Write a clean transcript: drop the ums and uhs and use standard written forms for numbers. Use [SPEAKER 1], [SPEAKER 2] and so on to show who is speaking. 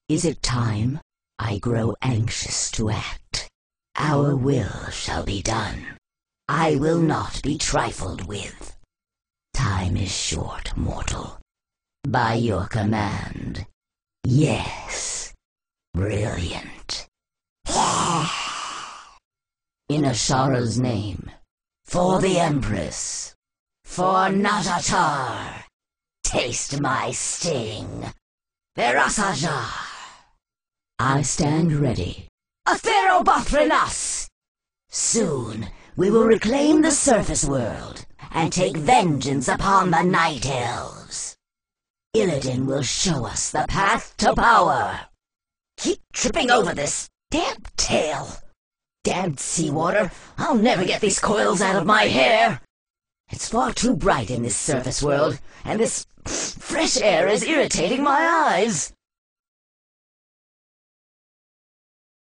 [SPEAKER 1] Is it time? I grow anxious to act. Our will shall be done. I will not be trifled with. Time is short, mortal. By your command. Yes. Brilliant. In Ashara's name. For the Empress. For Natatar. Taste my sting. Verasajar. I stand ready. Atherobothrinas! Soon we will reclaim the surface world and take vengeance upon the Night Elves. Illidan will show us the path to power. Keep tripping over this damn tail. Damned seawater, I'll never get these coils out of my hair. It's far too bright in this surface world, and this fresh air is irritating my eyes.